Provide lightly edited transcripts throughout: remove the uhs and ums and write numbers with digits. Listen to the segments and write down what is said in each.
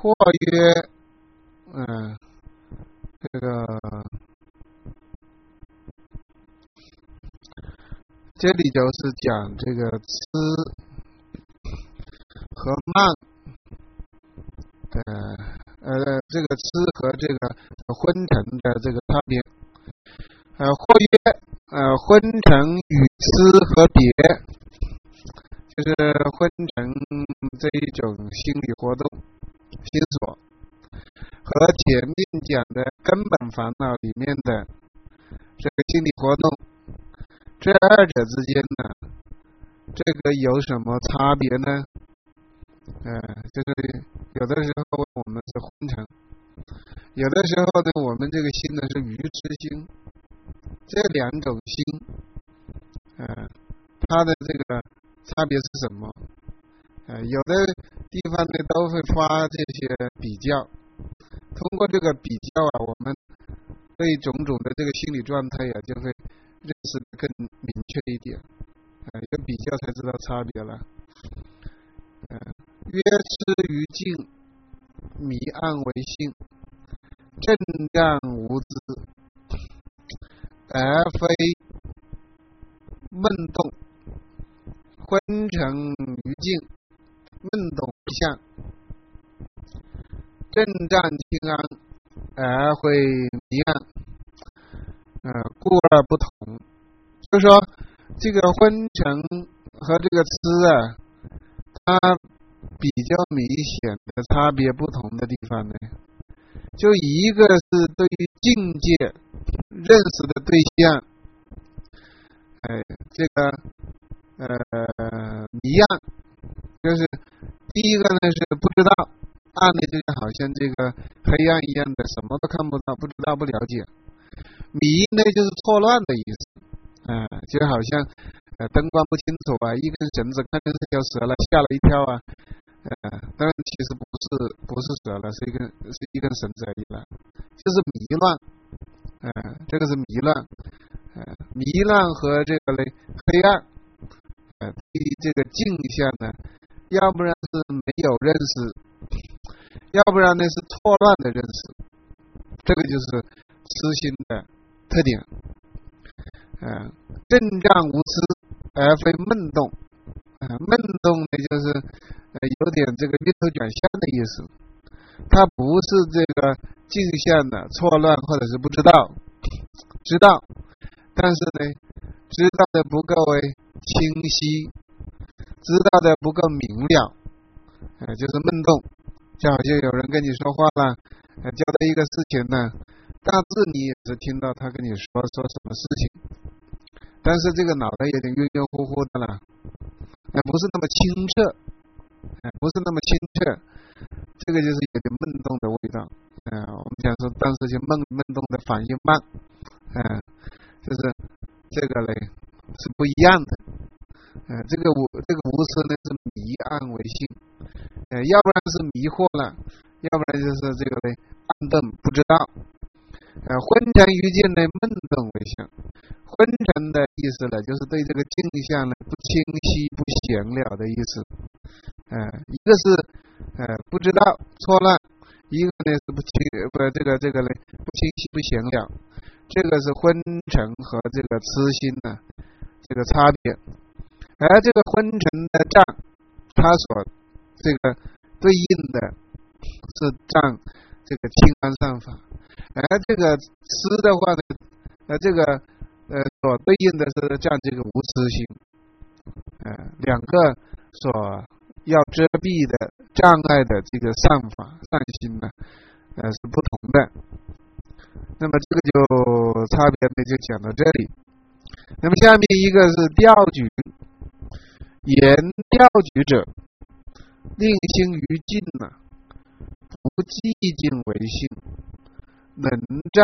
或曰，这个这里就是讲这个痴和慢的这个痴和这个昏沉的这个差别。或曰昏沉与痴和别，就是昏沉这一种心理活动心所和前面讲的根本烦恼里面的这个心理活动，这二者之间呢，这个有什么差别呢？就是有的时候我们是昏沉，有的时候呢我们这个心呢是愚痴心，这两种心它的这个差别是什么？有的地方呢都会发这些比较，通过这个比较我们对种种的这个心理状态就会认识得更明确一点。有比较才知道差别了。曰痴于境，迷暗为性，正障无知，而非梦动。昏沉于境，梦动不相，正障清安，而会迷暗，故而不同。就是说这个昏沉和这个痴它比较明显的差别不同的地方呢，就一个是对于境界认识的对象这个迷暗，就是第一个呢是不知道，暗的就好像这个黑暗一样的，什么都看不到，不知道不了解。迷呢就是错乱的意思，就好像灯光不清楚一根绳子看成是条蛇了，吓了一跳当然其实不是蛇了，是一根绳子而已了，就是迷乱，这个是迷乱，迷乱和这个黑暗，对于这个镜像呢，要不然是没有认识，要不然呢是错乱的认识，这个就是痴心的特点。正障无痴而非梦动，梦动呢就是有点这个晕头转向的意思，它不是这个镜像的错乱或者是不知道，知道，但是呢知道的不够清晰，知道的不够明了，就是梦动。就好像有人跟你说话了，交代一个事情呢，大致你也是听到他跟你说什么事情，但是这个脑袋有点晕晕乎乎的了，不是那么清澈，不是那么清澈，这个就是有点梦动的味道。我们讲说当时就梦动的反应慢，就是这个是不一样的。这个无痴呢是迷暗为性，要不然是迷惑了，要不然就是这个暗动不知道。昏沉于境呢梦动为相，昏沉的意思呢就是对这个镜像呢不清晰不显了的意思。一个是不知道错乱，一个呢是不清晰不显了，这个是昏沉和这个痴心呢这个差别。而这个昏沉的障，它所这个对应的是障这个清安善法，而这个痴的话呢，这个所对应的是障这个无痴心，两个所要遮蔽的障碍的这个善法善心呢，是不同的。那么这个就差别呢就讲到这里。那么下面一个是调举，言调举者，令心于境不寂静为性，能障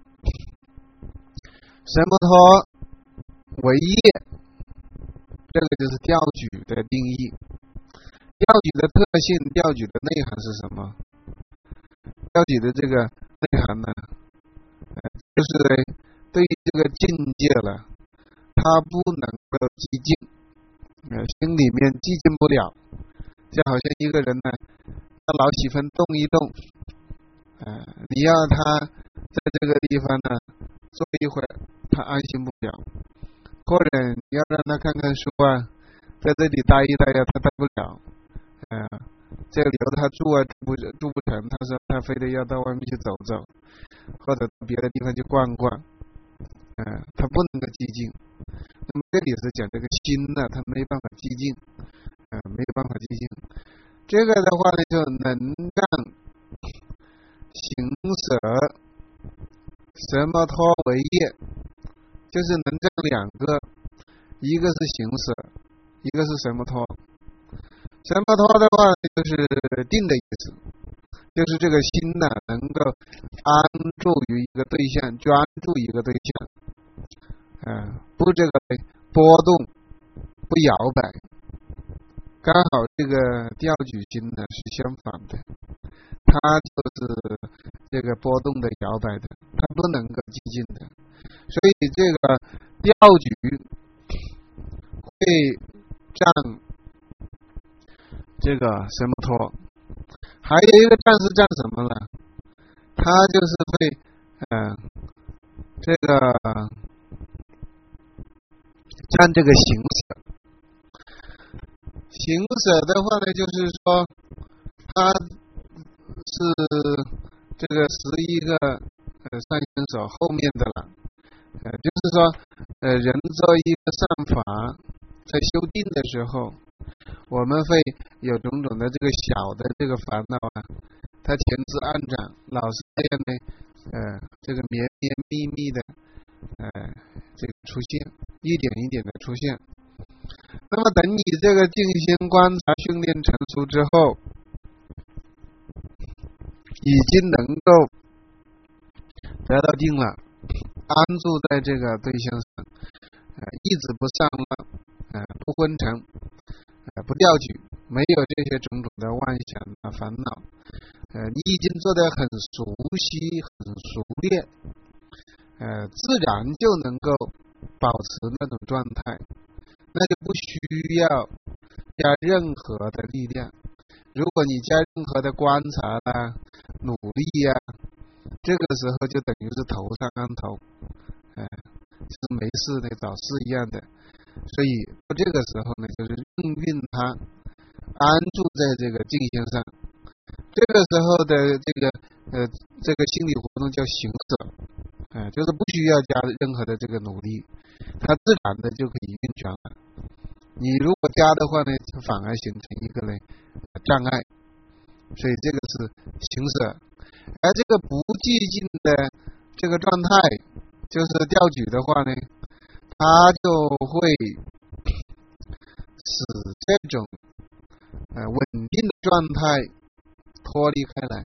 神摩托为业，这个就是调举的定义。调举的特性，调举的内涵是什么？调举的这个内涵呢，就是对于这个境界了，他不能够寂静，心里面寂静不了，就好像一个人呢， 他老喜欢动一动，你要他在这个地方呢坐一会儿，他安心不了，或者你要让他看看书啊，在这里待一待呀，他待不了，这里留他住啊住不成，他说他非得要到外面去走走，或者到别的地方去逛逛，他不能够寂静。那么这里是讲这个心呢，他没办法寂静，没有办法寂静。这个的话呢，就能让行舍什么托为业，就是能让两个，一个是行舍，一个是什么托。什么托的话就是定的意思，就是这个心呢能够安住于一个对象，专注一个对象，不这个波动，不摇摆。刚好这个调举心呢是相反的，它就是这个波动的、摇摆的，它不能够寂静的。所以这个调举会占这个什么托，还有一个占是占什么呢？它就是会这个占这个行舍。行舍的话呢，就是说它是这个11个善行所后面的了，就是说人做一个善法，在修定的时候，我们会有种种的这个小的这个烦恼啊，它前置暗长，老是这样的这个绵绵密密的这个出现，一点一点的出现。那么等你这个静心观察训练成熟之后，已经能够得到定了，安住在这个对象上，一直不上乱，不昏沉，不调举，没有这些种种的妄想啊烦恼，你已经做得很熟悉很熟练，自然就能够保持那种状态，那就不需要加任何的力量。如果你加任何的观察啦、努力呀，这个时候就等于是头上安头，是没事的找事一样的。所以到这个时候呢，就是应运它安住在这个静心上，这个时候的这个心理活动叫行舍，就是不需要加任何的这个努力，它自然的就可以运转了。你如果加的话呢，反而形成一个障碍，所以这个是行舍。而这个不寂静的这个状态，就是调举的话呢，它就会使这种稳定的状态脱离开来，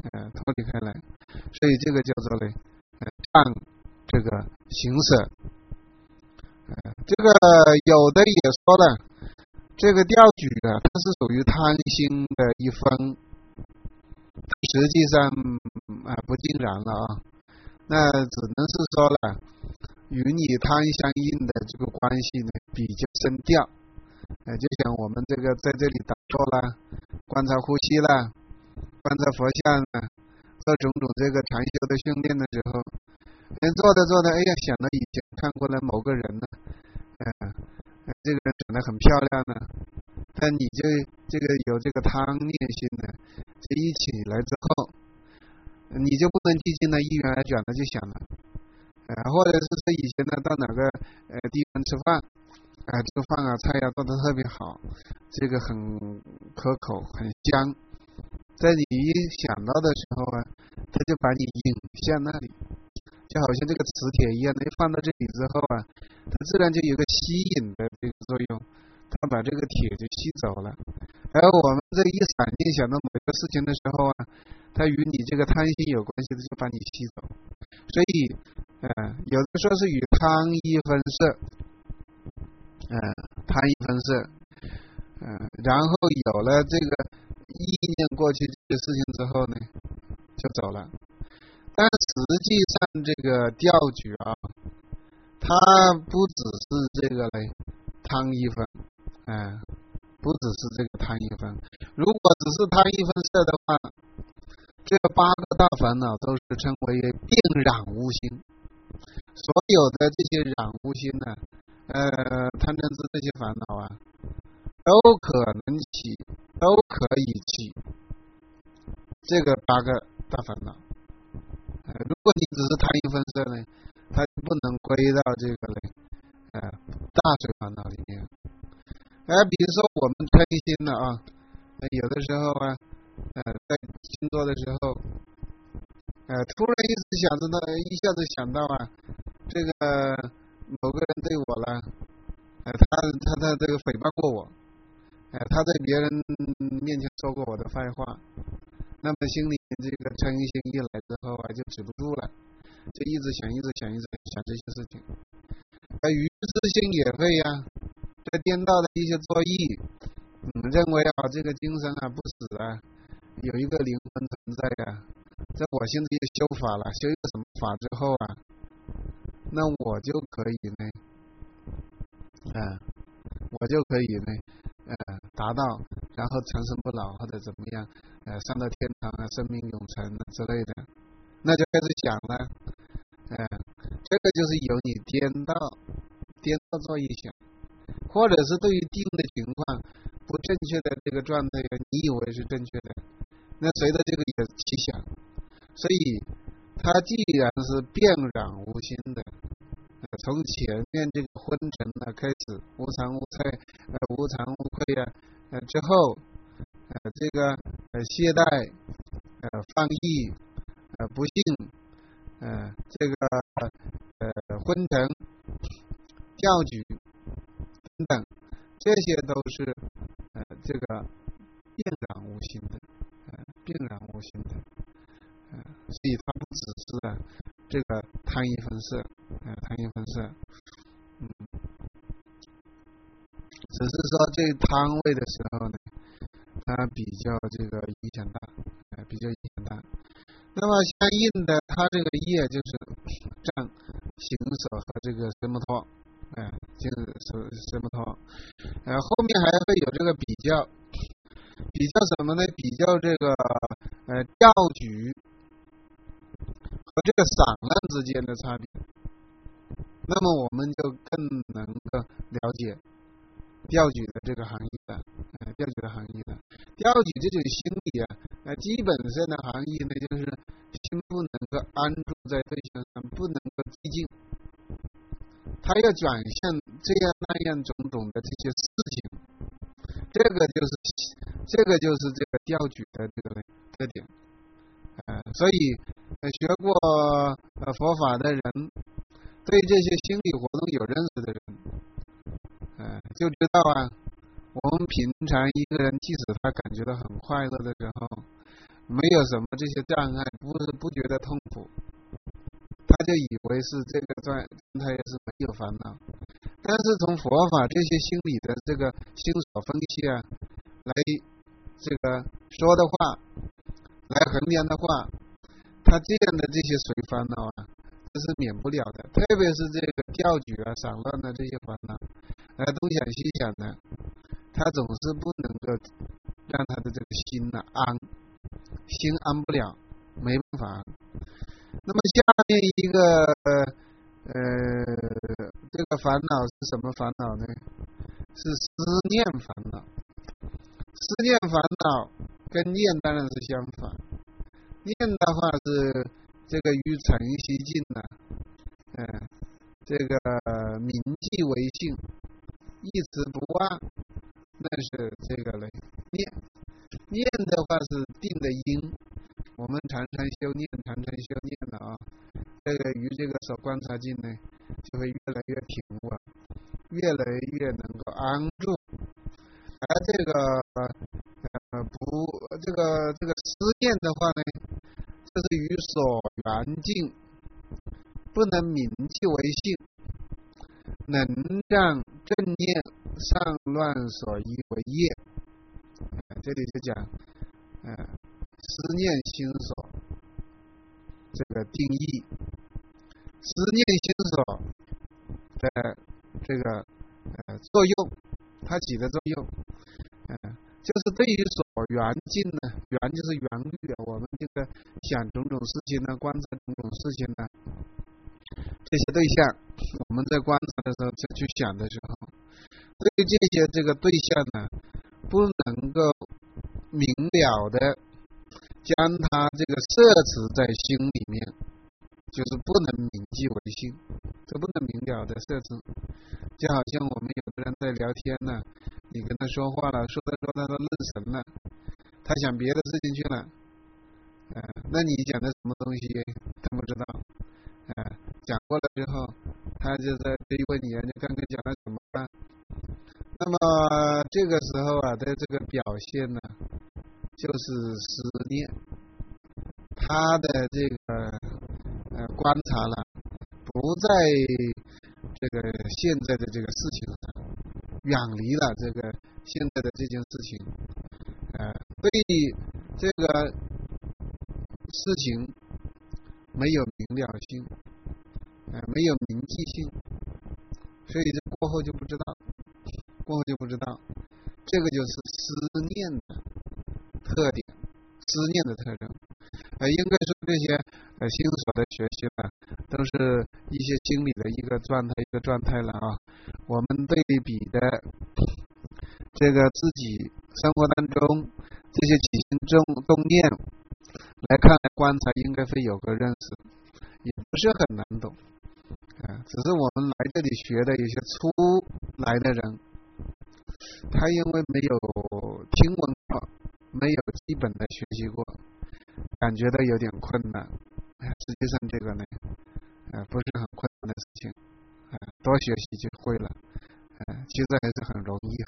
所以这个叫做占这个行舍。这个有的也说了，这个调举它是属于贪心的一分，实际上不尽然了啊。那只能是说了，与你贪相应的这个关系呢比较深调，就像我们这个在这里打坐啦，观察呼吸啦，观察佛像啦，做种种这个禅修的训练的时候，做着，哎呀，想到以前看过了某个人呢，这个人长得很漂亮呢，但你就这个有这个贪念心呢，这一起来之后，你就不能寂静的一元而转的就想了，或者是说以前呢到哪个地方吃饭，这个饭啊菜啊做得特别好，这个很可口很香，在你一想到的时候啊，他就把你引向那里，就好像这个磁铁一样的，放到这里之后啊，它自然就有个吸引的这个作用，它把这个铁就吸走了。而我们这一闪念想到某个事情的时候啊，它与你这个贪心有关系的，就把你吸走。所以有的说是与贪一分摄，然后有了这个意念过去这个事情之后呢，就走了。但实际上这个调举啊，它不只是这个贪一分，不不只是这个贪一分。如果只是贪一分色的话，这8个大烦恼都是称为病染无心。所有的这些染无心呢，贪嗔痴这些烦恼啊，都可能起，都可以起这个8个大烦恼。如果你只是贪一分色呢，它就不能归到这个大随烦恼里面。比如说我们嗔心了啊，有的时候啊，在静坐的时候，突然一下子想到啊，这个某个人对我了，他这个诽谤过我，他在别人面前说过我的坏话，那么心里这个嗔心一来之后啊，就止不住了，就一直想这些事情。愚痴心也会呀，在颠倒的一些作意，认为这个精神不死啊，有一个灵魂存在啊，在我现在也修法了，修一个什么法之后啊，那我就可以呢，达到，然后长生不老或者怎么样，上到天堂啊，生命永存之类的，那就开始想了，这个就是由你颠倒作意想，或者是对于定的情况不正确的这个状态，你以为是正确的，那随着这个也起想，所以它既然是遍染无心的，从前面这个昏沉开始，无常无脆，无常无愧之后，这个懈怠，放逸，不幸，这个昏沉、教举等等，这些都是这个遍染无心的，所以它不只是这个贪一分色，只是说这贪位的时候呢，它比较这个影响大，那么相应的，它这个业就是占行手和这个什么托，就是什么托，后面还会有这个比较什么呢？比较这个调举和这个散乱之间的差别，那么我们就更能够了解调举的这个含义了。调举这种心理基本上的含义呢，就是心不能够安住在对象上，不能够寂静，它要转向这样那样种种的这些事情，这个就是这个调举的这个特点。所以学过佛法的人，对这些心理活动有认识的人，就知道我们平常一个人，即使他感觉到很快乐的时候，没有什么这些障碍，不觉得痛苦，他就以为是这个状态是没有烦恼。但是从佛法这些心理的这个心所分析来这个说的话，来衡量的话，他这样的这些随烦恼这是免不了的，特别是这个调举散乱的这些烦恼，东想西想的，他总是不能够让他的这个心心安不了，没办法。那么下面一个这个烦恼是什么烦恼呢？是思念烦恼。思念烦恼跟念当然是相反，念的话是这个于诚息尽这个铭记为性，一直不忘，那是这个念的话是定的因，我们常常修念的这个与这个所观察境呢，就会越来越平稳，越来越能够安住。而这个这个思念的话呢，这是与所缘境，不能铭记为性，能让正念上乱所依为业。这里就讲思念心所这个定义，思念心所的这个作用，它起的作用， 就是对于所缘境呢，缘就是缘虑啊，我们这个想种种事情呢，观察种种事情呢，这些对象，我们在观察的时候，再去想的时候，对于这些这个对象呢，不能够明了的将它这个摄持在心里面，就是不能铭记为心，这不能明了的摄持。就好像我们有的人在聊天呢，你跟他说话了，说着说他都愣神了，他想别的事情去了，那你讲的什么东西他不知道，讲过了之后，他就在追问你，你刚刚讲了什么吧？那么这个时候啊，的这个表现呢，就是思念，他的这个观察了，不在这个现在的这个事情上，远离了这个现在的这件事情，对这个事情没有明了性，没有铭记性，所以这过后就不知道，这个就是思念的特点，思念的特征。应该说这些心所的学习呢，都是一些心理的一个状态了啊。我们对比的这个自己生活当中这些起心动念来看来观察，应该会有个认识，也不是很难懂，只是我们来这里学的有些初来的人，他因为没有听闻过，没有基本的学习过，感觉到有点困难，实际上这个呢，不是很困难的事情，多学习就会了，其实还是很容易。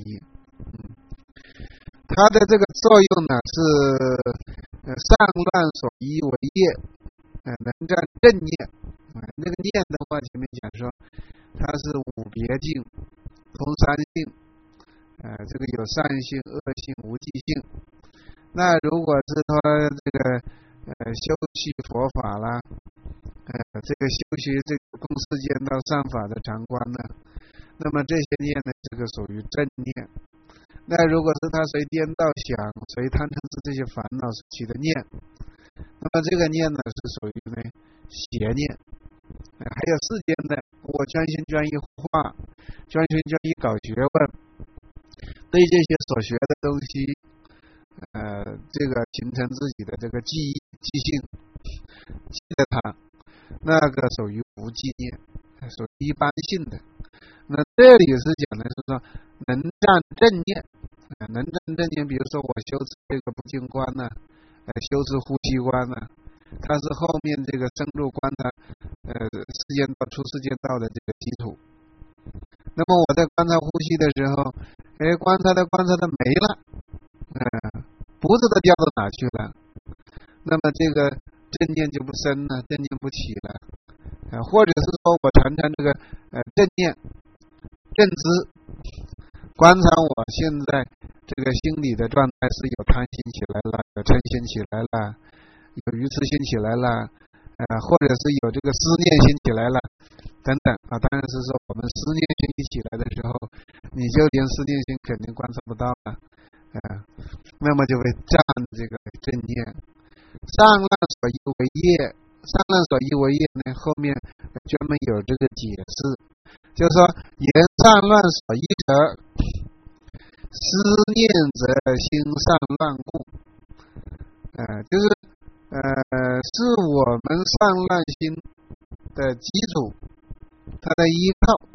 它的这个作用呢是上乱所依为业，能占正念，那个念的话前面讲说，它是五别境，通三性，这个有善性、恶性、无记性。那如果是说这个修习佛法啦，这个修习这个共世间道善法的常观呢，那么这些念呢，这个属于正念。那如果是他随颠倒想，随贪嗔痴这些烦恼所起的念，那么这个念呢是属于呢邪念。还有世间的，我专心专意画，专心专意搞学问，对这些所学的东西，这个形成自己的这个记性，记得它，那个属于无记念，属于一般性的。那这里是讲的是说能占正念，比如说我修持这个不净观呢，修持呼吸观呢，它是后面这个深入观察世间道出世间道的这个基础。那么我在观察呼吸的时候，观察的没了，不知道掉到哪去了，那么这个正念就不生了，正念不起了，或者是说我常常这个正念认知观察我现在这个心理的状态是有贪心起来了，有嗔心起来了，有愚痴心起来了，或者是有这个思念心起来了等等啊。当然是说我们思念心一起来的时候，你就连思念心肯定观察不到了，那么就会占这个正念。上乱所依为业，上乱所依为业呢，后面专门有这个解释，就是说言上乱所依者，思念则心上乱故，就是是我们上乱心的基础，它的依靠，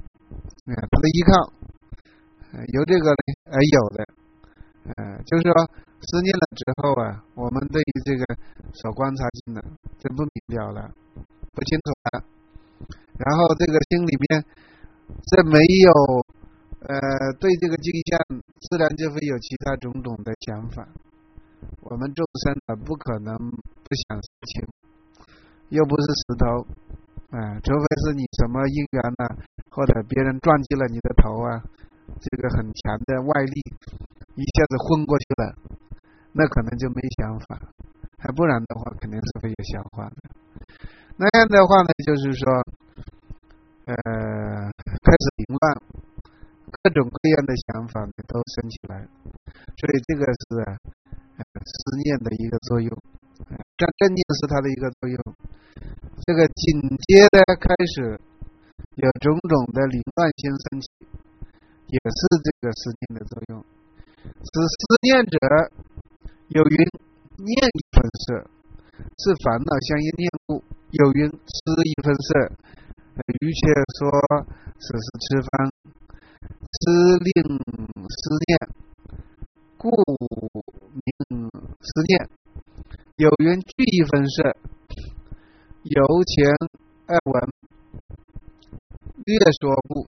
由这个呢而有的，就是说思念了之后啊，我们对于这个所观察性的就不明了了，不清楚了，然后这个心里面这没有对这个镜像，自然就会有其他种种的想法。我们众生不可能不想事情，又不是石头，除非是你什么因缘呢，或者别人撞击了你的头啊，这个很强的外力一下子昏过去了，那可能就没想法，不然的话肯定是会有想法的。那样的话呢，就是说开始凌乱， 各种各样的想法呢都生起来，所以这个是思念的一个作用，正念是它的一个作用。这个紧接着开始有种种的凌乱心升起，也是这个思念的作用。此思念者有云念一分色，是烦恼相应念故；有云思一分色，余且说此是痴方，思令思念，故名思念。有云聚一分色，由前二文略说故，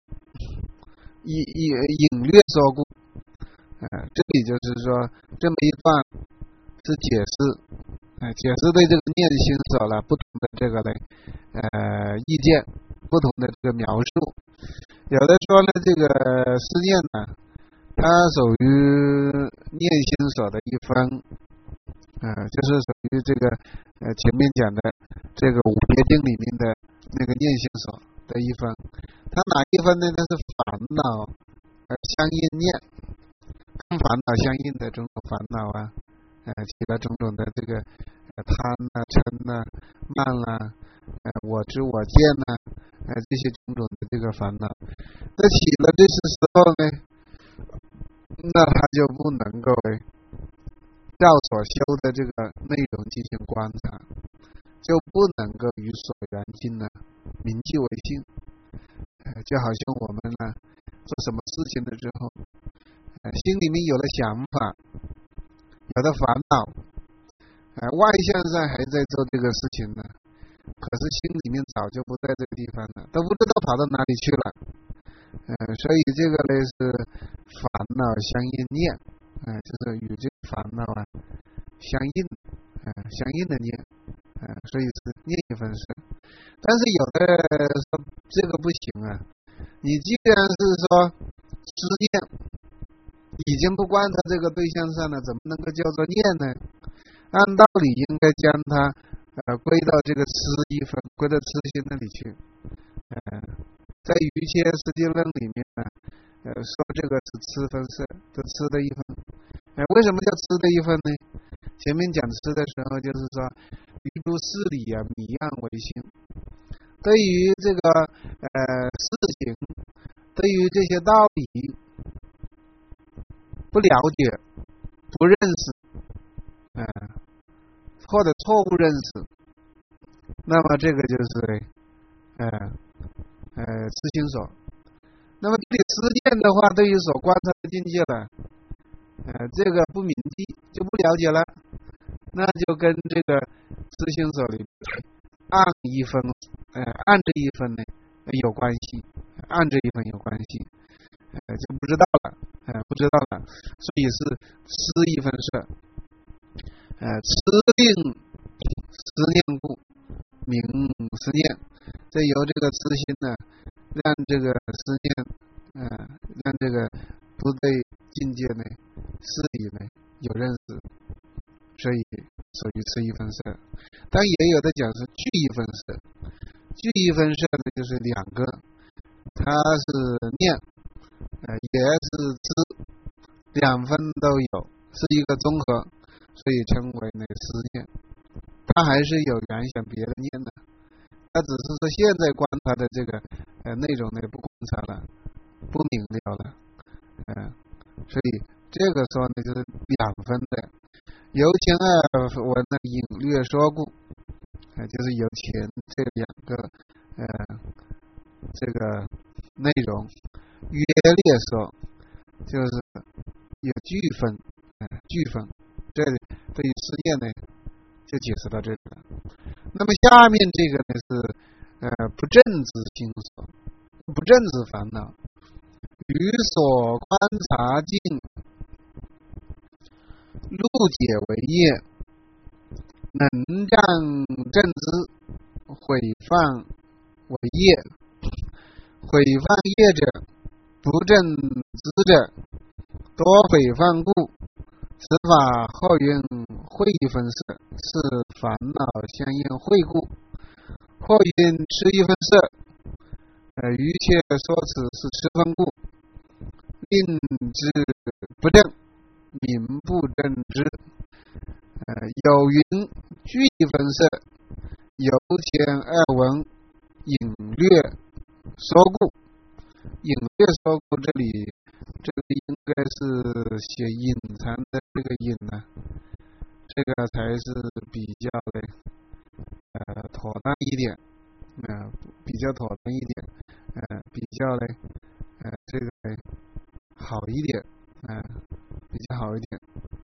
隐略说故。这里就是说这么一段是解释对这个念心所了不同的这个的意见，不同的这个描述。有的说呢，这个思念呢，它属于念心所的一分，就是属于这个前面讲的这个五别定里面的那个念心所的一分。它哪一分呢？它是烦恼相应念，跟烦恼相应的种种烦恼其他种种的这个贪嗔慢我知我见这些种种的这个烦恼，那起了这些时候呢，那他就不能够照所修的这个内容进行观察，就不能够与所缘境铭记为性。就好像我们做什么事情的时候，心里面有了想法，有了烦恼，外向上还在做这个事情呢，可是心里面早就不在这个地方了，都不知道跑到哪里去了。所以这个呢是烦恼相应念，就是与这个烦恼相应的念，所以是念一分色。但是有的说这个不行你既然是说思念已经不观察这个对象上了，怎么能够叫做念呢？按道理应该将它归到这个痴一分，归到痴心那里去。在瑜伽世界论里面说这个是痴分色，这痴的一分。为什么叫痴的一分呢？前面讲痴的时候，就是说于诸事理迷样为性，对于这个事情，对于这些道理不了解、不认识，或者错误认识，那么这个就是痴心所。那么这里思念的话，对于所观察的境界了，这个不铭记就不了解了，那就跟这个痴心所里按一分，按这一分呢有关系，按这一分有关系，就不知道了，所以是思一分色，痴令思念故名思念。这由这个痴心让这个思念，让这个不对境界事理有认识，所以属于痴一分色。但也有的讲是聚一分色，聚一分色就是两个，它是念，也是知，两分都有，是一个综合，所以称为思念。它还是有原想别的念的，它只是说现在观察的这个内容不观察了，不明了了，所以这个说就是两分的。由前二文隐略说故，就是由前这两个这个内容约略说，就是有具分，这对于思念就解释到这个了。那么下面这个是不正知心所，不正知烦恼，与所观察境路解为业，能让正知毁犯为业，毁犯业者不正知者多毁犯故，此法后云慧分色，是烦恼相应慧故，或云痴一分色，余切说此是痴分故。 命之不正，名不正之。有云具分色，由前二文隐略说故。隐略说故，这里应该是写隐藏的这个隐呢，这个才是比较的妥当一点，比较妥当一点，比较的这个好一点，比较好一点。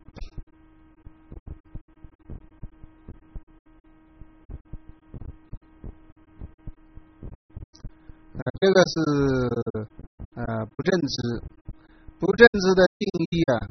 这个是不正知。不正知的定义啊，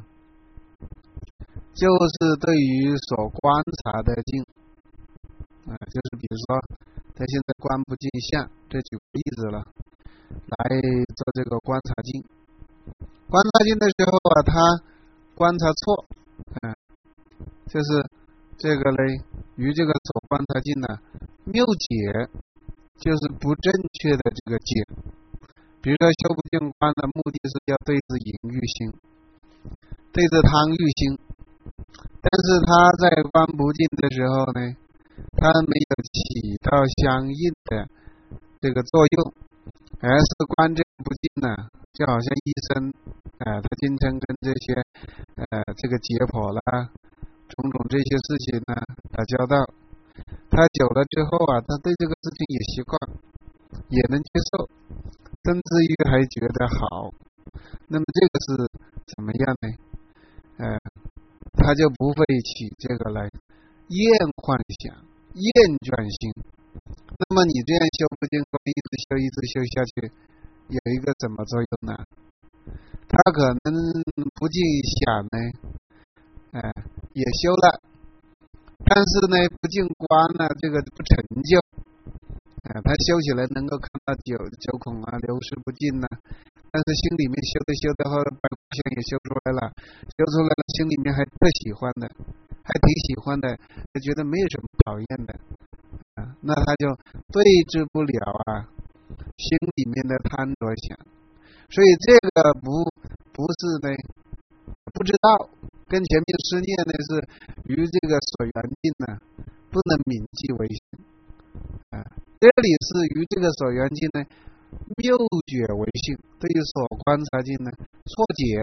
就是对于所观察的境，就是比如说他现在观不见相，这举个例子了，来做这个观察境。观察境的时候啊，他观察错，就是这个呢，与这个所观察境呢谬解，就是不正确的这个解。比如说修不净观的目的是要对治淫欲心，对治贪欲心，但是他在观不净的时候呢，他没有起到相应的这个作用，而是观这不净呢，就好像医生他经常跟这些这个解剖啦种种这些事情呢打交道，他久了之后啊，他对这个事情也习惯，也能接受，甚至于还觉得好。那么这个是怎么样呢？他就不会起这个来厌幻想、厌倦心。那么你这样修不净观，一直修下去，有一个什么作用呢？他可能不尽想呢，也修了，但是呢，不净观呢，这个不成就。他修起来能够看到九孔啊流失不尽但是心里面修的后来白骨相也修出来了，心里面还特喜欢的，还挺喜欢的，他觉得没有什么讨厌的，那他就对治不了心里面的贪着想，所以这个不是呢不知道，跟前面思念呢是与这个所缘境呢不能铭记为心，这里是与这个所缘境呢谬解为性，对于所观察境呢错解，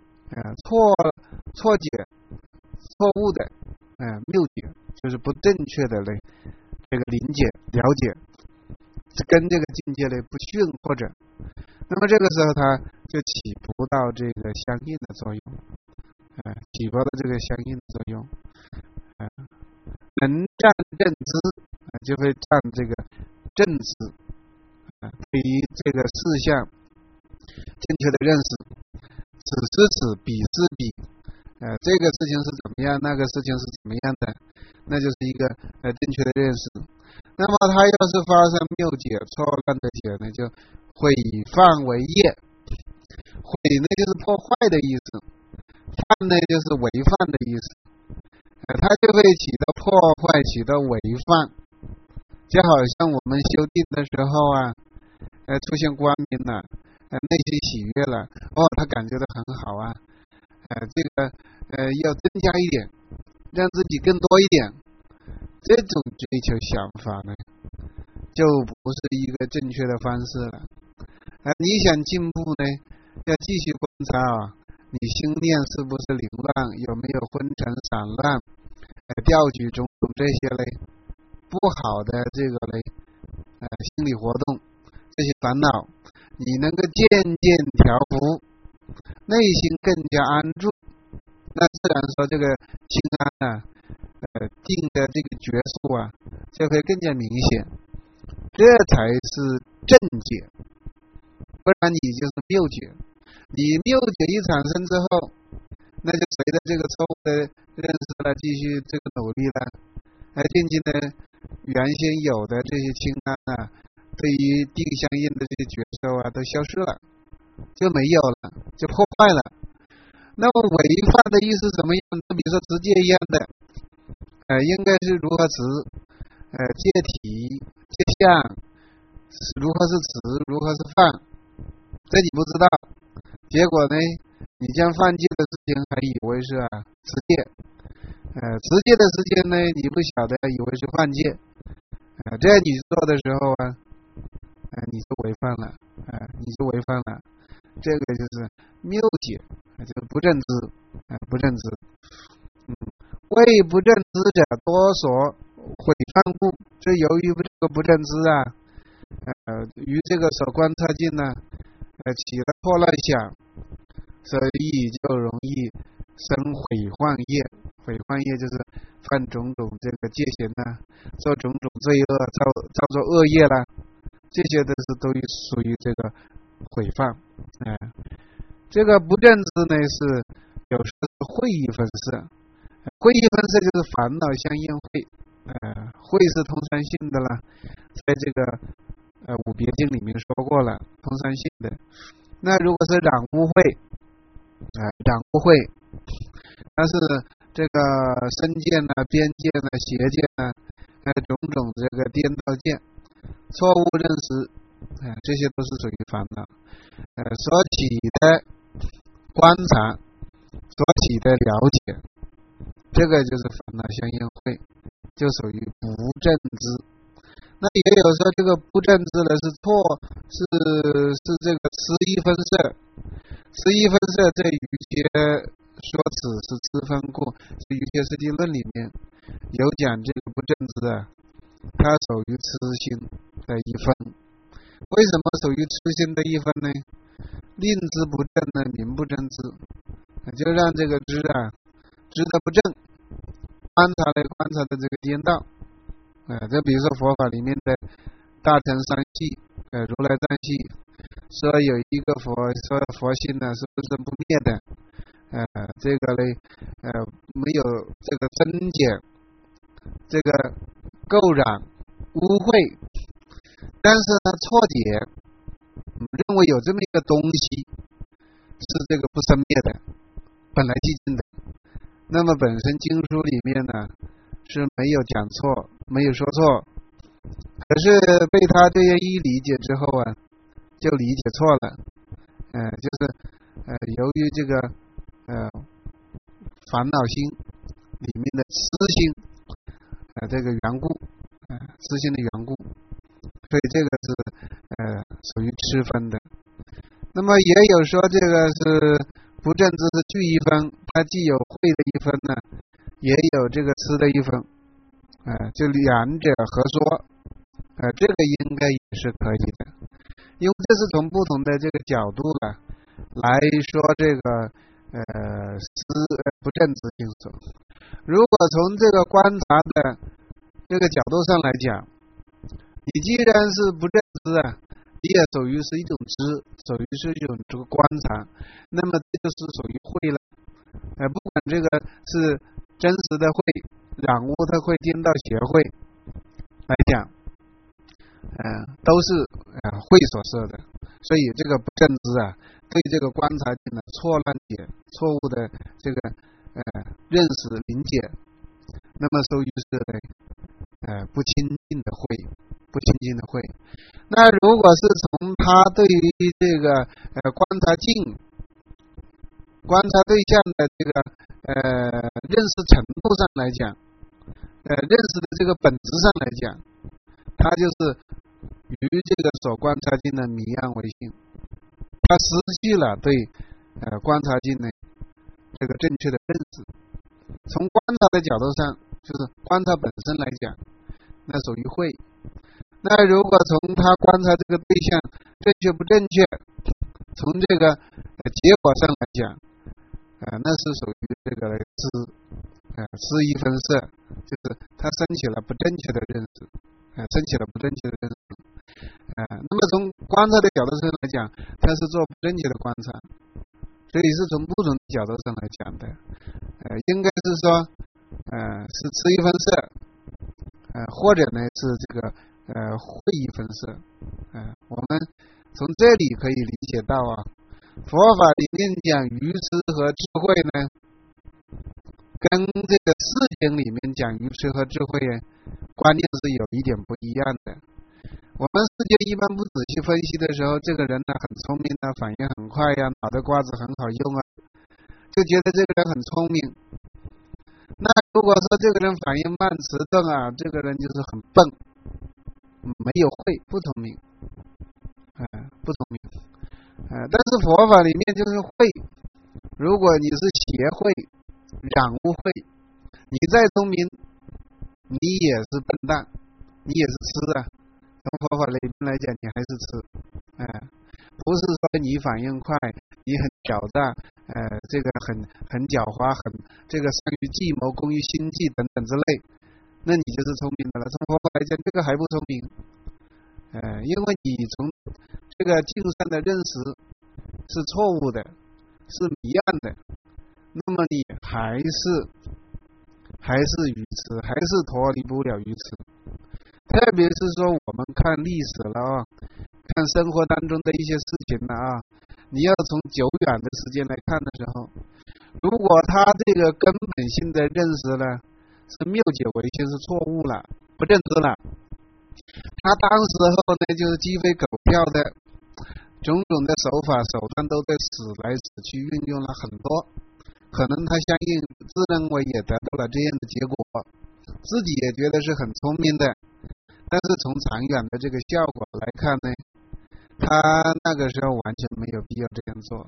错解错误的谬解，就是不正确的呢这个理解了解，跟这个境界呢不逊或者，那么这个时候它就起不到这个相应的作用，起不到这个相应的作用，能占正知就会占这个正知，对于这个事项正确的认识，此是此，彼是彼，这个事情是怎么样，那个事情是怎么样的，那就是一个正确的认识。那么他要是发生谬解错乱的解呢，就毁犯为业，毁呢就是破坏的意思，犯呢就是违犯的意思，它就会起到破坏，起到违犯，就好像我们修定的时候出现光明了，内心喜悦了，他感觉到很好这个要增加一点，让自己更多一点，这种追求想法呢就不是一个正确的方式了。你想进步呢，要继续观察你心念是不是凌乱，有没有昏沉散乱，调举种种这些嘞不好的这个嘞心理活动，这些烦恼你能够渐渐调伏，内心更加安住，那自然说这个心安定的这个觉数就会更加明显，这才是正解，不然你就是谬解。你谬解一产生之后，那就随着这个错误的认识了，继续这个努力了，渐渐的原先有的这些清安对于定相应的这些觉受都消失了，就没有了，就破坏了。那么违犯的意思怎么样？比如说持戒一样的，应该是如何持，戒体、戒相，如何是持，如何是犯，这你不知道， 结果呢，你将犯戒的事情还以为是持戒，持戒的时间呢，你不晓得，以为是犯戒，这样你做的时候你就违反了，这个就是谬解，就是不正知，不正知。为不正知者多所毁犯故，这由于这个不正知与这个所观察境呢，起了错乱想，所以就容易生毁患业。毁患业就是犯种种这个戒行做种种罪恶，造作恶业啦，这些都属于这个毁犯。这个不正知呢，是有时候是会意分色，会意分色就是烦恼相应会，会是通三性的了，在这个五别经里面说过了，通三性的。那如果是染污会，染污会，它是这个身见边见邪见种种这个颠倒见，错误认识，这些都是属于烦恼。所起的观察，所起的了解，这个就是烦恼相应会，就属于不正知。那也有说这个不正知的是错，是这个失一分色，失一分色在瑜伽说此是知分故，是瑜伽师地论里面有讲这个不正知它属于痴心的一分。为什么属于痴心的一分呢？令知不正呢，名不正知，就让这个知的不正，观察的这个颠倒。这比如说佛法里面的大乘三系，如来藏系说有一个佛说佛性是不生不灭的，这个呢没有这个增减，这个垢染污秽，但是错解，认为有这么一个东西是这个不生灭的，本来寂静的。那么本身经书里面是没有讲错，没有说错，可是被他这样一理解之后就理解错了，就是由于这个烦恼心里面的痴心这个缘故，痴心的缘故，所以这个是属于痴分的。那么也有说这个是不正知是聚一分，它既有慧的一分也有这个痴的一分，就两者合说，这个应该也是可以的，因为这是从不同的这个角度来说这个不正知性所。如果从这个观察的这个角度上来讲，你既然是不正知你也属于是一种知，属于是一种这个观察，那么这就是属于慧了。不管这个是真实的慧、染污的慧、颠倒邪慧来讲，都是慧所设的。所以这个不正知对这个观察性的错乱解、错误的这个认识理解，那么属于是不清净的慧，不清净的慧。那如果是从他对于这个观察境、观察对象的这个认识程度上来讲，认识的这个本质上来讲，他就是与这个所观察境的迷暗为性，他失去了对观察境的这个正确的认识。从观察的角度上，就是观察本身来讲，那属于慧。那如果从他观察这个对象正确不正确，从这个结果上来讲，那是属于这个痴一分色，就是他升起了不正确的认识，那么从观察的角度上来讲，他是做不正确的观察，所以是从不同的角度上来讲的，应该是说是痴一分色，或者呢是这个慧一分色，我们从这里可以理解到佛法里面讲愚痴和智慧呢，跟这个释经里面讲愚痴和智慧观念是有一点不一样的。 我们世界一般不仔细分析的时候，这个人呢很聪明啊，反应很快呀，脑袋瓜子很好用啊，就觉得这个人很聪明。那如果说这个人反应慢迟钝啊，这个人就是很笨，没有慧，不聪明，不聪明。但是佛法里面就是慧，如果你是邪慧、染污慧，你再聪明，你也是笨蛋，你也是痴啊。从佛法里面来讲，你还是痴，不是说你反应快，你很狡诈，这个很狡猾，这个善于计谋、工于心计等等之类，那你就是聪明的了。从佛法来讲，这个还不聪明，因为你从这个境上的认识是错误的，是迷暗的，那么你还是愚痴，还是脱离不了愚痴。特别是说我们看历史了啊，看生活当中的一些事情了啊，你要从久远的时间来看的时候，如果他这个根本性的认识呢是谬解为先是错误了，不认知了，他当时候呢就是鸡飞狗跳的种种的手法手段都在使来使去运用了很多，可能他相应自认为也得到了这样的结果，自己也觉得是很聪明的，但是从长远的这个效果来看呢，他那个时候完全没有必要这样做，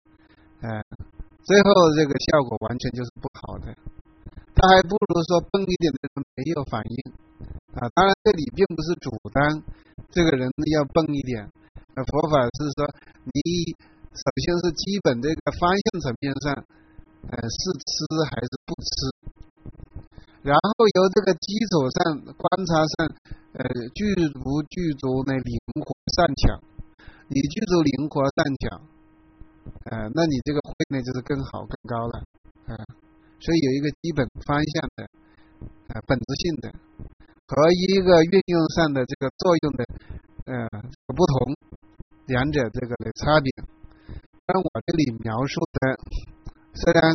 最后这个效果完全就是不好的，他还不如说笨一点的人没有反应当然这里并不是主张这个人要笨一点，佛法是说你首先是基本这个方向层面上是吃还是不吃，然后由这个基础上观察上具不具足呢灵活善巧，你具足灵活善巧那你这个慧呢就是更好更高了所以有一个基本方向的本质性的和一个运用上的这个作用的不同，两者这个的差别。但我这里描述的虽然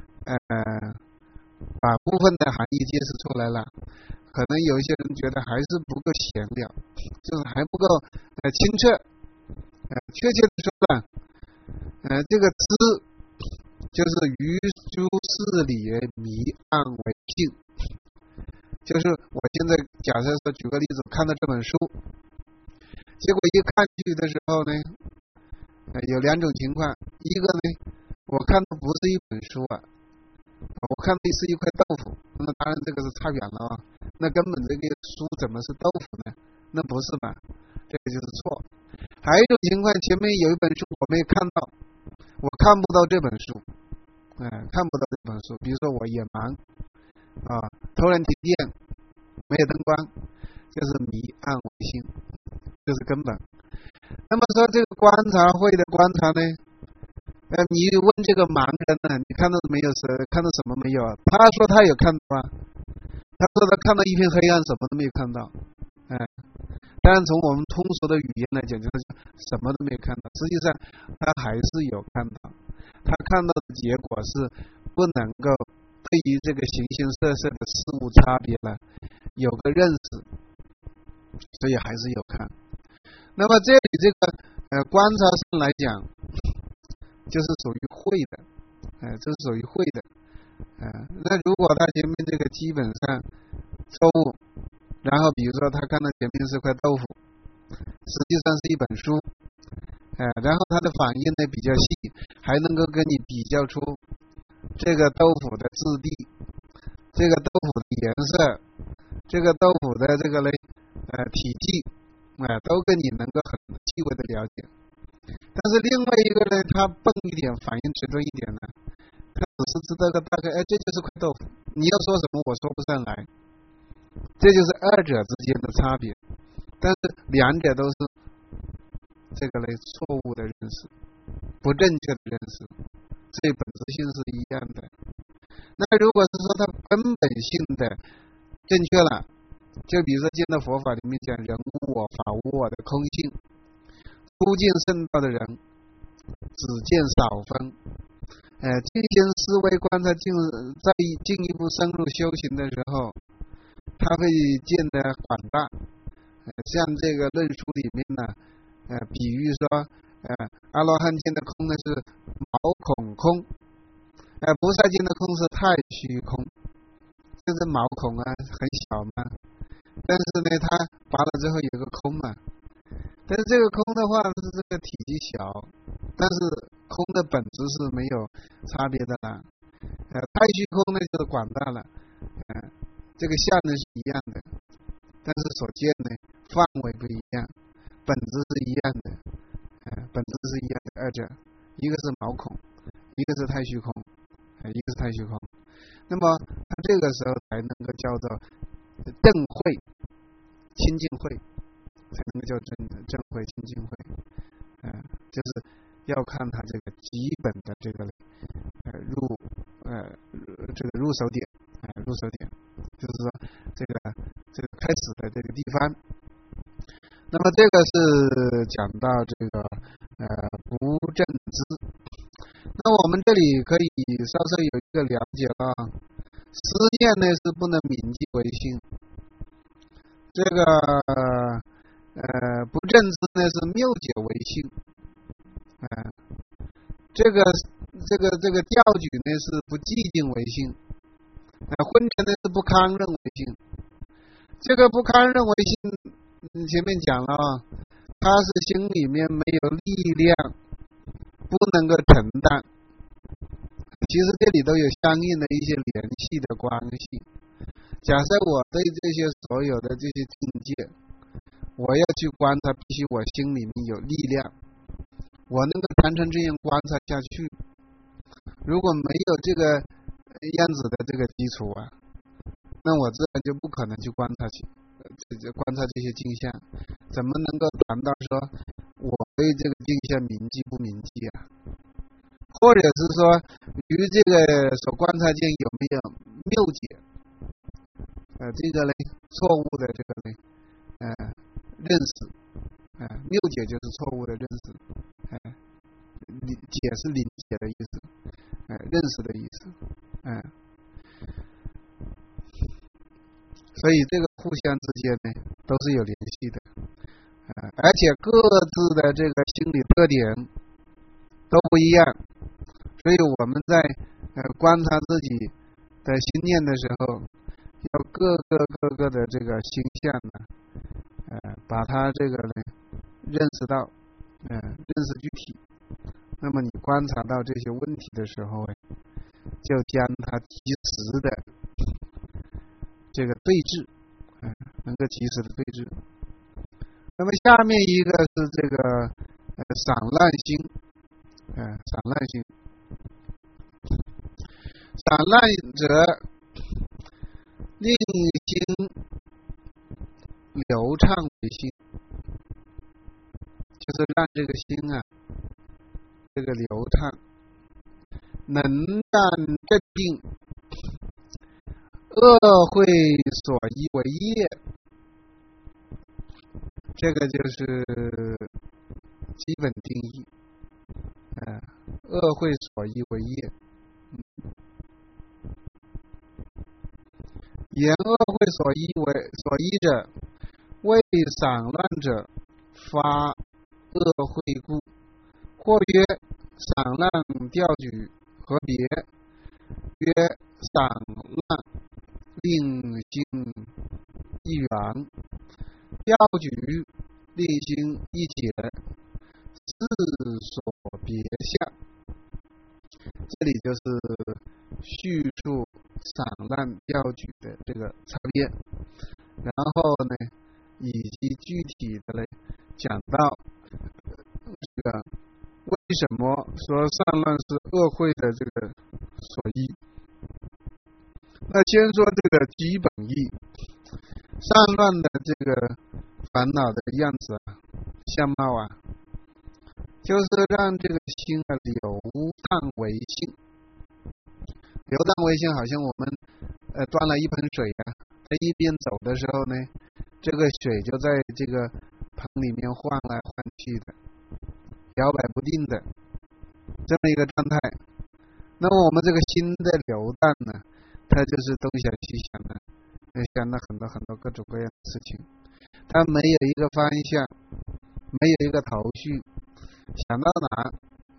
把部分的含义揭示出来了，可能有一些人觉得还是不够闲聊，就是还不够清澈确切的说呢这个知就是于诸事理迷暗为性，就是我现在假设说举个例子，看到这本书，结果一看去的时候呢有两种情况，一个呢我看的不是一本书我看的是一块豆腐，那当然这个是差远了那根本这个书怎么是豆腐呢？那不是吧，这个就是错。还有一种情况，前面有一本书我没有看到，我看不到这本书看不到这本书，比如说我眼盲突然停电，没有灯光，就是迷暗为性，这是根本。那么说这个观察会的观察呢你问这个盲人呢，你看到没有？看到什么没有他说他有看到他说他看到一片黑暗，什么都没有看到当然从我们通俗的语言来讲，就是什么都没有看到，实际上他还是有看到，他看到的结果是不能够对于这个形形色色的事物差别呢有个认识，所以还是有看。那么这里这个观察上来讲就是属于会的这是属于会的那如果他前面这个基本上错误，然后比如说他看到前面是块豆腐，实际上是一本书然后他的反应呢比较细，还能够跟你比较出这个豆腐的质地，这个豆腐的颜色，这个豆腐的这个体积都跟你能够很细微的了解。但是另外一个呢，他笨一点，反应迟钝一点呢，他只是知道个大概这就是块豆腐，你要说什么我说不上来，这就是二者之间的差别。但是两者都是这个错误的认识，不正确的认识，所以本质性是一样的。那如果是说它根本性的正确了，就比如说见到佛法里面讲人无我法无我的空性，初见圣道的人只见少分进行思维观察再进一步深入修行的时候，他会见得广大像这个论述里面呢，比喻说，阿罗汉见的空呢是毛孔空，菩萨见的空是太虚空。就是毛孔很小嘛，但是呢，它拔了之后有个空嘛。但是这个空的话是这个体积小，但是空的本质是没有差别的啦。太虚空呢就是广大了，这个相呢是一样的，但是所见呢范围不一样，本质是一样的，本质是一样的，二者一个是毛孔，一个是太虚空，一个是太虚空。那么它这个时候才能够叫做正慧、清净慧，才能够叫正慧、清净慧。就是要看它这个基本的这个入手点，入手点，就是说这个开始的这个地方。那么这个是讲到这个不正知。那我们这里可以稍稍有一个了解了，思念呢是不能铭记为心，这个不正知呢是谬解为心，这个调举呢是不寂静为心，昏沉呢是不堪任为心。这个不堪任为心，前面讲了，它是心里面没有力量，不能够承担。其实这里都有相应的一些联系的关系。假设我对这些所有的这些境界，我要去观察，必须我心里面有力量，我能够常常这样观察下去。如果没有这个样子的这个基础那我自然就不可能去观察这些镜像，怎么能够谈到说我对这个镜像铭记不铭记或者是说与这个所观察见有没有谬解，这个呢错误的这个呢认识，谬解就是错误的认识，解是理解的意思，认识的意思，所以这个互相之间呢都是有联系的，而且各自的这个心理特点都不一样，所以我们在观察自己的心念的时候，要各个的这个心相把它这个呢认识到，认识具体。那么你观察到这些问题的时候就将它及时的这个对峙，能够及时的对峙。那么下面一个是这个散乱心，散乱心，散乱者令心流畅为心，就是让这个心这个流畅，能让镇定，恶会所依为业，这个就是基本定义。恶会所依为业，言恶会所依者，为散乱者发恶会故。或曰散乱调举何别？曰散乱令心一元，调举令心一解，是所别相。这里就是叙述散乱调举的这个差别，然后呢，以及具体的讲到这个为什么说散乱是恶会的这个所依。那先说这个基本义，散乱的这个烦恼的样子相貌就是让这个心流荡为性。流荡为性，好像我们端了一盆水在一边走的时候呢，这个水就在这个盆里面晃来晃去的，摇摆不定的这么一个状态。那么我们这个心的流荡它就是东想西想的，想了很多各种各样的事情。它他没有一个方向，没有一个头绪，想到哪，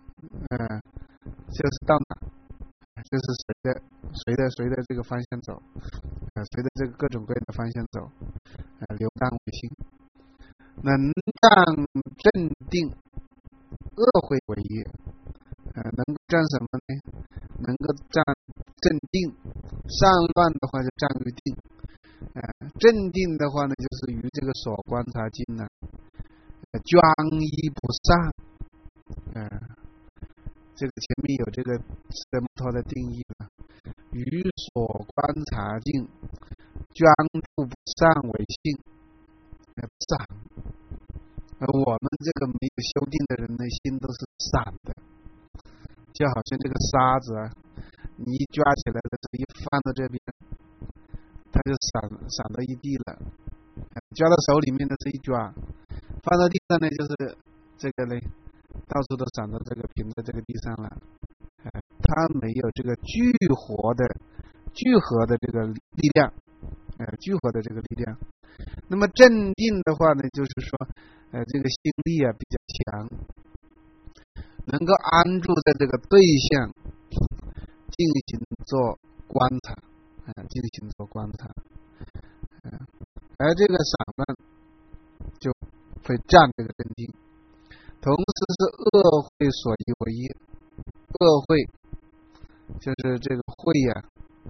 就是到哪，就是随着这个方向走，随着这个各种各样的方向走，流荡为心，能障镇定，恶会为业，能够障什么呢？能够障镇定，上乱的话就障于定，镇定的话呢，就是与这个所观察境呢，专一不上，这个前面有这个斯摩托的定义了，与所观察境专注不上为性，散。我们这个没有修定的人的心都是散的，就好像这个沙子啊，你一抓起来的时候，一放到这边，它就散到一地了。抓到手里面的这一抓，放到地上呢，就是这个呢，到处都散到这个平在这个地上了。它没有这个聚合的这个力量，聚合的这个力量。那么镇定的话呢，就是说，这个心力啊比较强，能够安住在这个对象进行做观察，进行做观察，而这个散乱就会占这个镇定。同时是恶会所依为业，恶会就是这个会呀，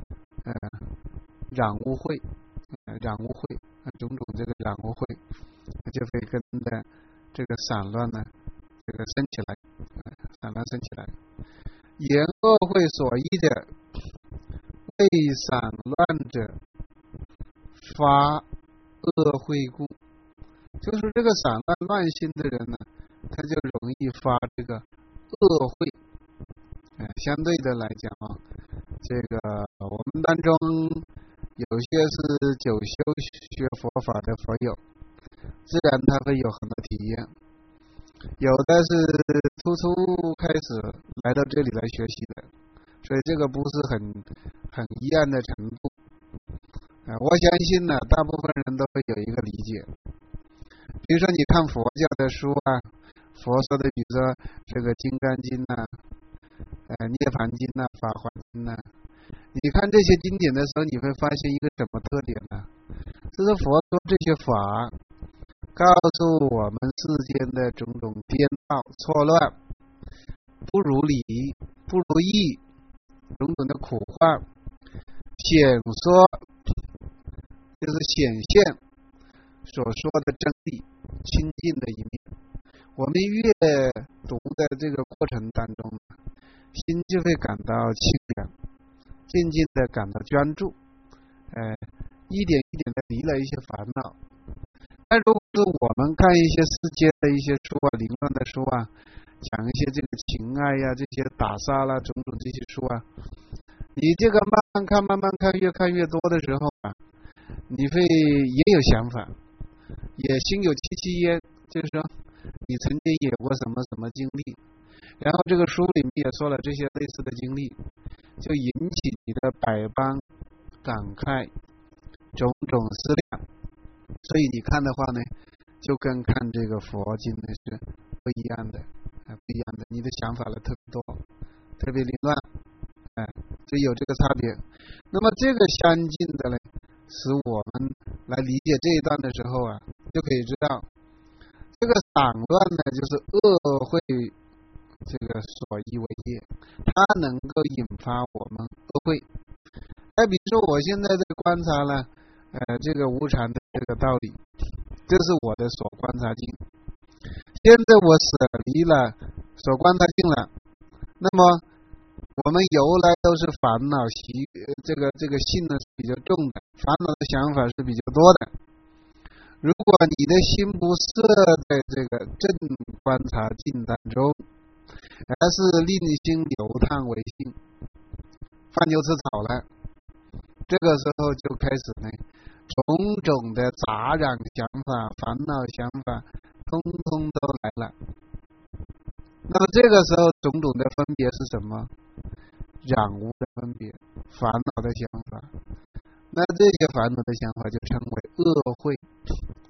染污秽，种种这个染污秽，就会跟着这个散乱呢，这个升起来，散乱升起来。言恶会所依者，为散乱者发恶秽故，就是这个散乱乱心的人呢，他就容易发这个恶秽。相对的来讲啊，这个我们当中有些是久修学佛法的佛友，自然他会有很多体验，有的是初开始来到这里来学习的，所以这个不是很一样的程度。我相信呢，大部分人都会有一个理解。比如说你看佛教的书啊，佛说的比如说这个《金刚经》啊，涅槃经啊，法华经啊，你看这些经典的时候，你会发现一个什么特点呢？就是佛说这些法，告诉我们世间的种种颠倒错乱、不如理、不如意，种种的苦患，显说就是显现所说的真理清净的一面。我们越读的这个过程当中，心就会感到清凉，渐渐的感到专注，一点一点的离了一些烦恼。那如果是我们看一些世间的一些书啊，凌乱的书啊，讲一些这个情爱呀、这些打杀啦、种种这些书啊，你这个慢慢看，越看越多的时候啊，你会也有想法，也心有戚戚焉，就是说你曾经有过什么什么经历，然后这个书里面也说了这些类似的经历，就引起你的百般感慨，种种思量。所以你看的话呢，就跟看这个佛经呢是不一样的，你的想法呢特别多，特别凌乱，就有这个差别。那么这个相近的呢，使我们来理解这一段的时候啊，就可以知道，这个散乱呢，就是恶会这个所依为业，它能够引发我们恶会。比如说我现在在观察了，这个无常的这个道理，这是我的所观察境。现在我舍离了所观察境了，那么我们由来都是烦恼这个性呢是比较重的，烦恼的想法是比较多的。如果你的心不设在这个正观察境当中，而是令心流淌为性，放牛吃草了，这个时候就开始呢，种种的杂染想法、烦恼想法，通通都来了。那么这个时候种种的分别是什么？染污的分别，烦恼的想法。那这些烦恼的想法就称为恶会，恶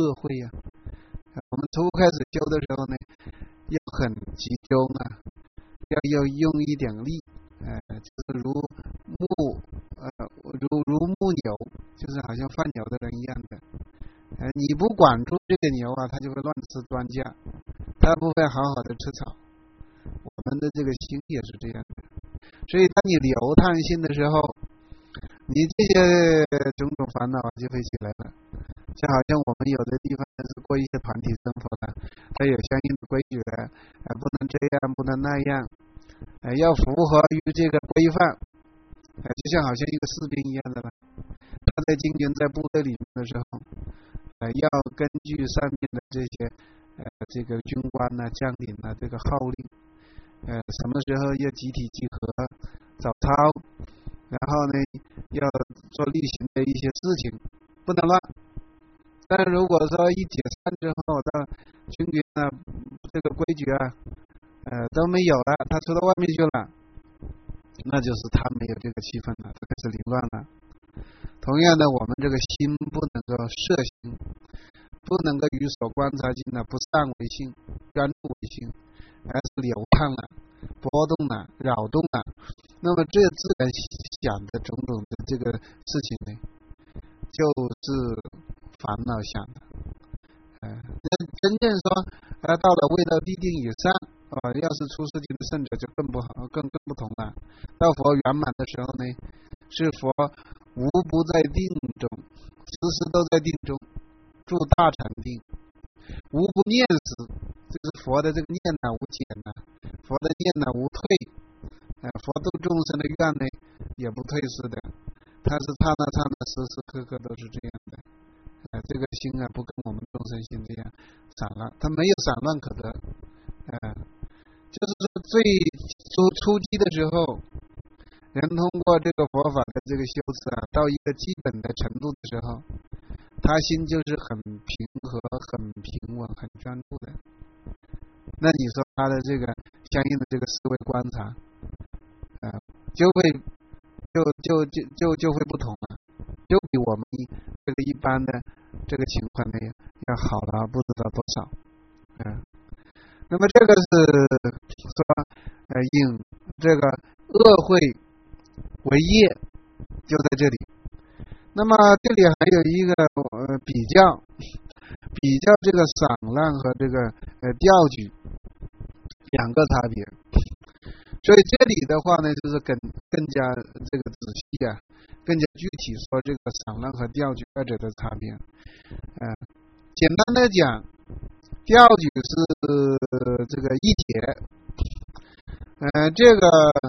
恶慧呀。我们初开始修的时候呢，要很集中啊，要用一点力，就是如木牛，就是好像放牛的人一样的。你不管住这个牛啊，它就会乱吃庄稼，它不会好好的吃草。我们的这个心也是这样的，所以当你流淌心的时候，你这些种种烦恼就会起来了。就好像我们有的地方是过一些团体生活的，它有相应的规矩的，不能这样，不能那样，要符合于这个规范，就像好像一个士兵一样的了。他在进军在部队里面的时候，要根据上面的这些这个军官呐、将领呐这个号令，什么时候要集体集合、早操，然后呢要做例行的一些事情，不能乱。但如果说一解散之后，到军军呢这个规矩啊，都没有了，他出到外面去了，那就是他没有这个气氛了，他开始凌乱了。同样的，我们这个心不能够摄心，不能够与所观察境呢不善为性，专注为性，而是流淌了、波动了、扰动了。那么这自然想的种种的这个事情呢，就是烦恼想的。那真正说到了未到地定以上要是出世间的圣者就更不好，更不同了。到佛圆满的时候呢，是佛无不在定中，时时都在定中，住大禅定，无不念时，就是佛的这个念呢无减呢，佛的念呢无退，佛度众生的愿呢也不退失的，他是刹那刹那时时刻刻都是这样的。这个心啊不跟我们众生心这样散乱，它没有散乱可得。就是说最初期的时候，人通过这个佛法的这个修持啊，到一个基本的程度的时候，他心就是很平和、很平稳、很专注的。那你说他的这个相应的这个思维观察，就会不同了，就比我们这个一般的这个情况呢要好了不知道多少。那么这个是说引这个恶慧为业，就在这里。那么这里还有一个比较这个散乱和这个调举两个差别。所以这里的话呢，就是更加这个仔细啊，更加具体说这个散乱和调举二者的差别。简单的讲，调举是这个一节，这个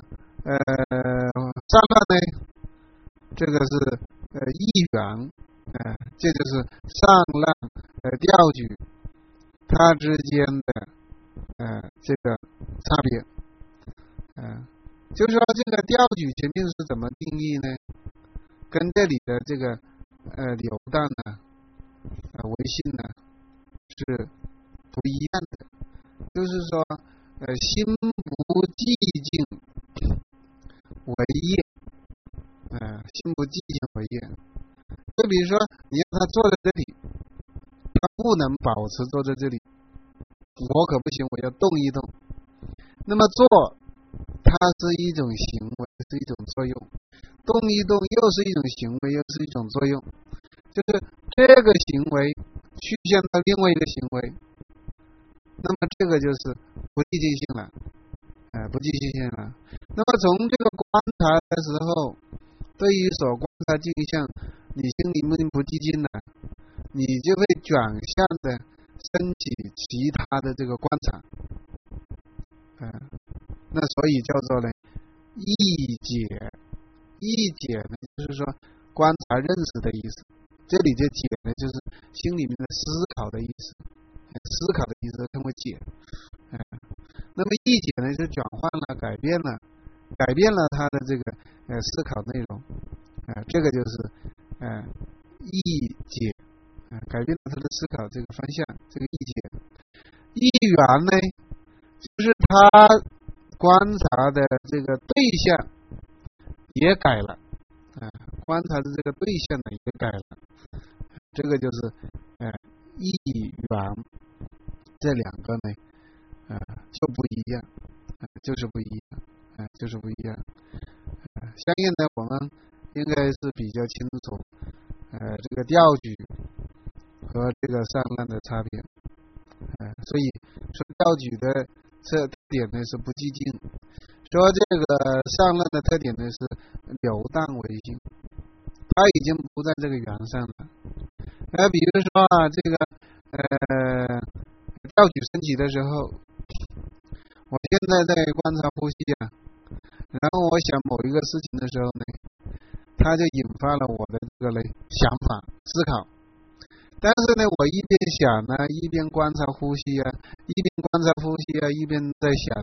散乱呢，这个是一元，这就是散乱调举它之间的这个差别。就是说这个调举前面是怎么定义呢？跟这里的这个流荡呢为性呢是不一样的。就是说心不寂静为业，心不寂静为业。就比如说你让他坐在这里，他不能保持坐在这里，我可不行，我要动一动。那么坐它是一种行为，是一种作用，动一动又是一种行为，又是一种作用，就是这个行为趋向到另外一个行为，那么这个就是不寂静性了，不寂静性了。那么从这个观察的时候，对于所观察镜像，你心里面不寂静了，你就会转向的升起其他的这个观察，那所以叫做呢意解。意解呢就是说观察认识的意思，这里这解呢就是心里面的思考的意思，思考的意思称为解。那么意解呢就转换了，改变了他的这个思考内容，这个就是意解，改变了他的思考这个方向，这个意解。意缘呢就是他观察的这个对象也改了，观察的这个对象呢也改了，这个就是意缘这两个呢，就不一样，就是不一样，就是不一样。相应的，我们应该是比较清楚，这个调举和这个上论的差别。所以说调举的特点呢是不激进，说这个上论的特点呢是流荡为性，它已经不在这个缘上了。比如说这个调举升起的时候，我现在在观察呼吸然后我想某一个事情的时候呢，它就引发了我的这个想法思考。但是呢，我一边想呢，一边观察呼吸一边观察呼吸一边在想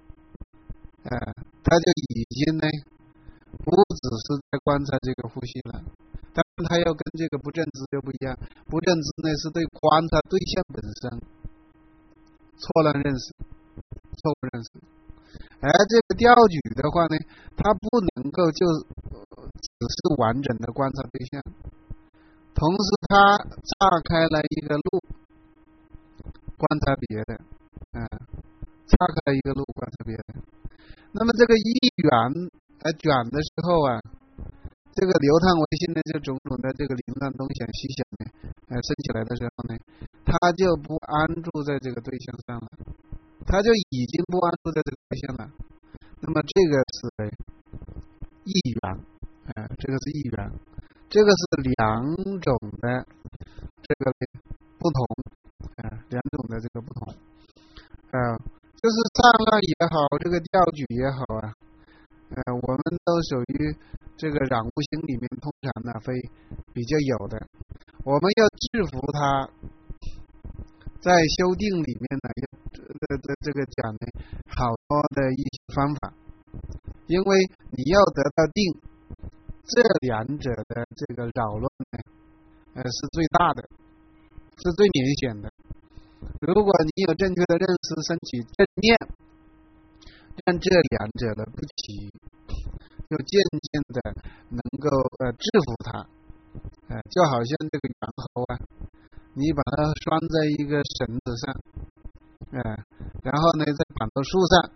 它就已经呢不只是在观察这个呼吸了，但是它要跟这个不正知又不一样。不正知呢是对观察对象本身错乱认识，而这个调举的话呢，它不能够就只是完整的观察对象，同时它岔开了一个路观察别的，岔开了一个路观察别的。那么这个意缘卷的时候这个流淌为性的这种种的这个凌乱东想西想呢，升起来的时候呢，它就不安住在这个对象上了，它就已经不安住在这个对象了。那么这个是意缘，这个是意缘，这个是两种的这个不同，两种的这个不同，就是上论也好，这个调举也好我们都属于这个染污心里面通常会比较有的。我们要制服它，在修订里面这个讲的好多的一些方法，因为你要得到定，这两者的这个扰乱是最大的，是最明显的。如果你有正确的认识，升起正念，让这两者的不齐，就渐渐的能够制服它，就好像这个猿猴你把它拴在一个绳子上，然后呢再绑到树上，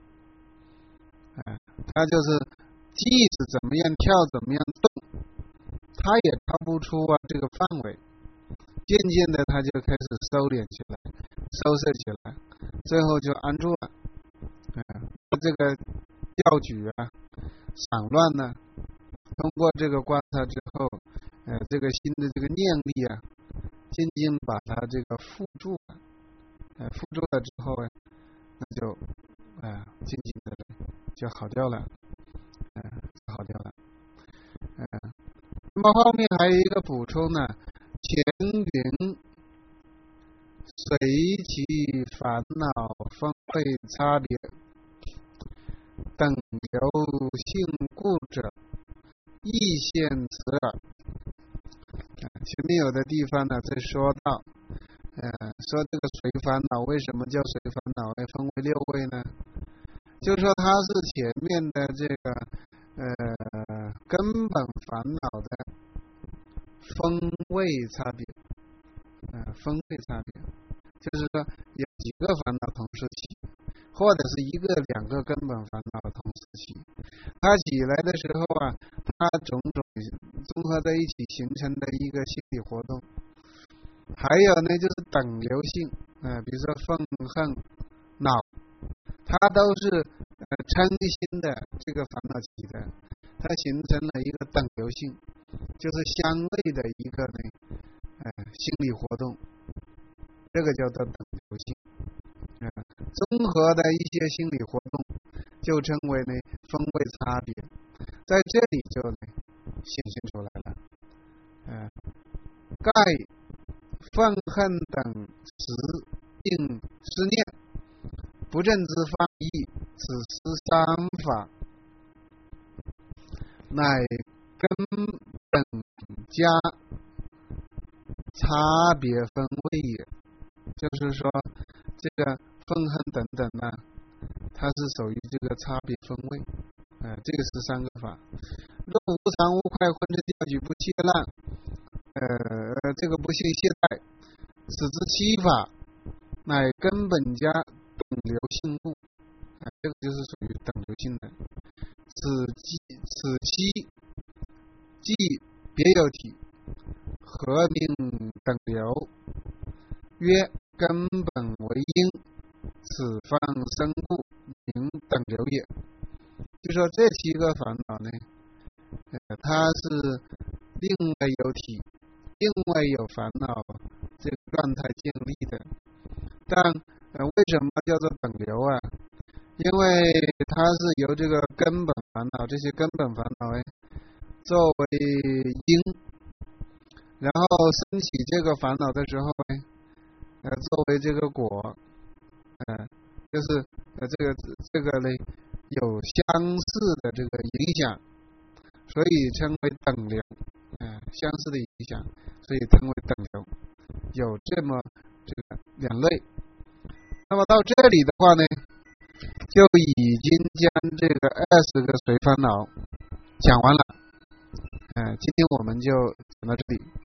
它就是即使怎么样跳怎么样动，它也跳不出这个范围，渐渐的它就开始收敛起来，收摄起来，最后就安住了。这个调举散乱呢，通过这个观察之后，这个心的这个念力渐渐把它这个缚住了，缚住了之后那就渐渐的就好掉了，好掉了。那么后面还有一个补充呢，前云随其烦恼分会差别，等流性故者，亦现此耳。前面有的地方呢在说到，说这个随烦恼为什么叫随烦恼呢？分为六位呢？就说它是前面的这个根本烦恼的分位差别，分位差别，就是说有几个烦恼同时起，或者是一个两个根本烦恼同时起，它起来的时候它种种综合在一起形成的一个心理活动。还有呢就是等流性，比如说愤恨恼，它都是嗔心的这个烦恼起的，它形成了一个等流性，就是相位的一个心理活动，这个叫做等流性。综合的一些心理活动就称为分位差别，在这里就显现出来了。盖愤恨等时应思念，不正之放逸，此思三法，乃根本加差别分位也。就是说这个愤恨等等它是属于这个差别分位，这个是三个法。若无常无快昏嗔调举不懈滥，这个不信懈怠， 此之七法，乃根本加等流性故。这个就是属于等流性的。此七即别有体，合名等流，曰根本为因，此方生故，名等流也。就说这七个烦恼呢，它是另外有体，另外有烦恼这个状态建立的。但为什么叫做等流啊？因为它是由这个根本烦恼，这些根本烦恼作为因，然后升起这个烦恼的时候作为这个果，就是这个呢有相似的这个影响，所以称为等流。相似的影响，所以称为等流，有这么这个两类。那么到这里的话呢，就已经将这个20个随烦恼讲完了。今天我们就讲到这里。